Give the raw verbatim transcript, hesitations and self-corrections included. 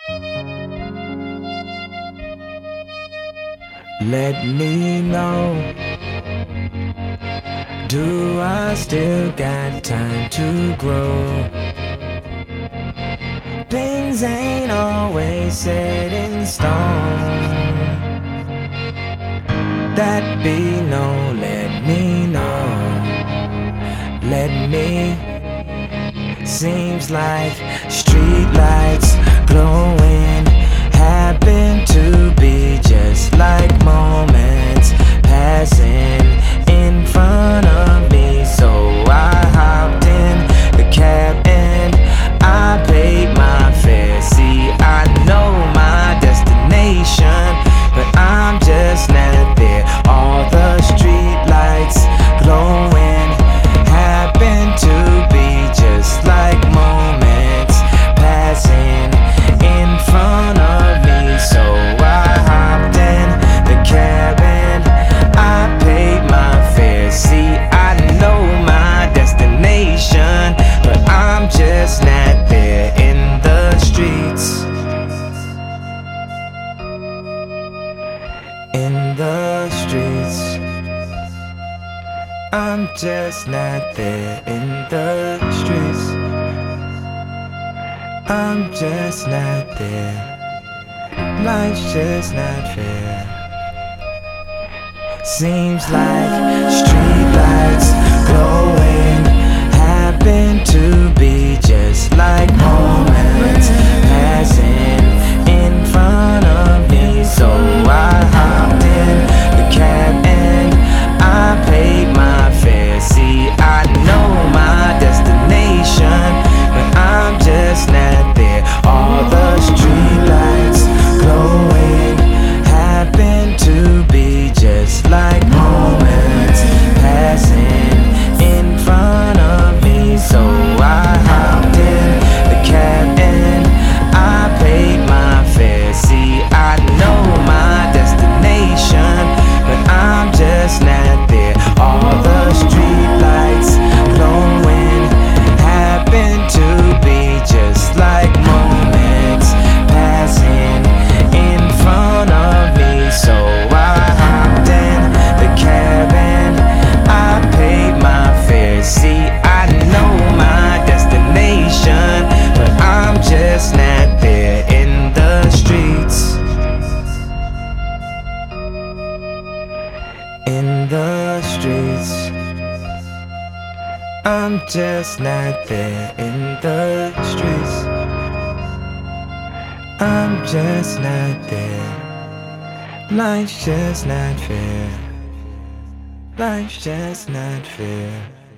Let me know, do I still got time to grow? Things ain't always set in stone. That be no, let me know. Let me. Seems like street lights glowing happen to be just like moments passing in front of me. So I hopped in the cab and I paid my fare. See, I know my destination, but I'm just not there. All the street lights glowing happen to be just like moments passing in front of me. So I hopped in the cab and I paid my fare. See, I know my destination, but I'm just not there in the streets. In the streets, I'm just not there. In the streets, I'm just not there. Life's just not fair. Seems like street lights glowing happen to be just like moments passing in front of me. So I hopped in the cab and I paid my fare. See, I know my destination, but I'm just not there. All the street lights glowing happen to be just like moments passing in front of me. So I hopped in the cab and I paid my fare. See, I know my destination, but I'm just not there. All the street lights glowing happen to be just like moments passing in front of me. So I hopped in the cab and I paid my fare. See, I know my destination, but I'm just not there in the streets. In the streets, I'm just not there. In the streets, I'm just not there. Life's just not fair. Life's just not fair.